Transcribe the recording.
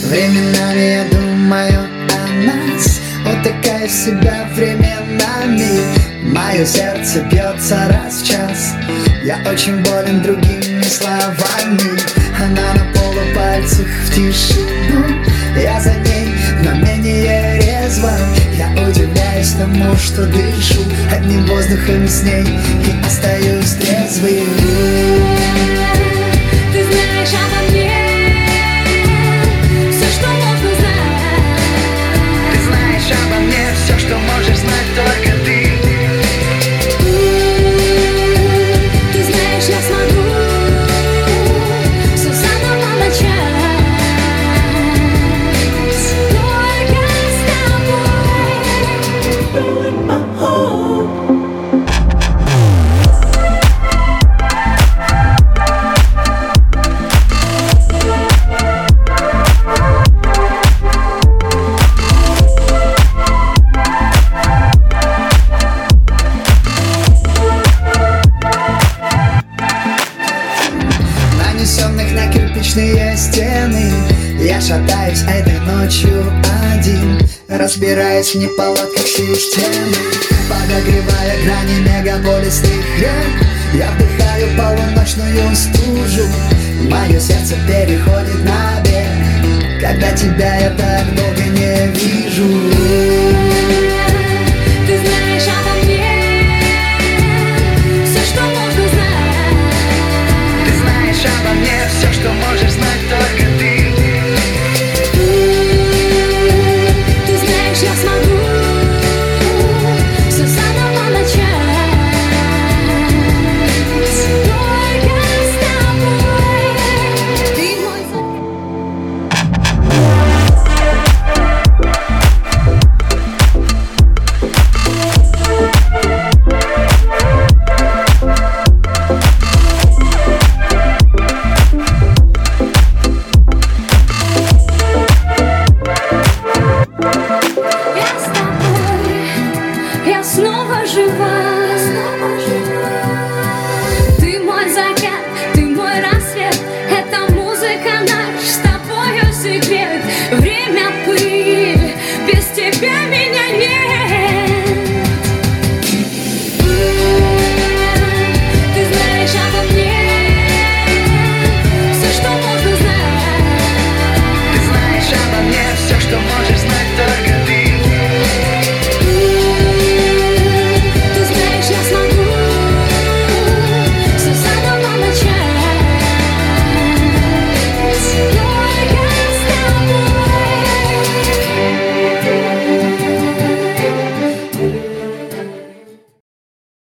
Временами я думаю о нас, утыкаю в себя временами. Мое сердце бьется раз в час. Я очень болен другими словами. Она на полупальцах в тишину. Я за ней, но менее резво. Я удивляюсь тому, что дышу одним воздухом с ней и остаюсь трезвым. Ты знаешь обо мне все, что нужно знать. Ты знаешь обо мне все, что можешь знать только ты. Ты знаешь, я смогу все заново начать. Только с тобой. Нанесенных на кирпичные стены я шатаюсь этой ночью один, разбираясь в неполадках системы, подогревая грани мегаполисных рек. Я вдыхаю полуночную стужу, мое сердце переходит на бег, когда тебя я так долго не вижу. Ты знаешь обо мне все, что нужно знать. Ты знаешь обо мне все, что можешь знать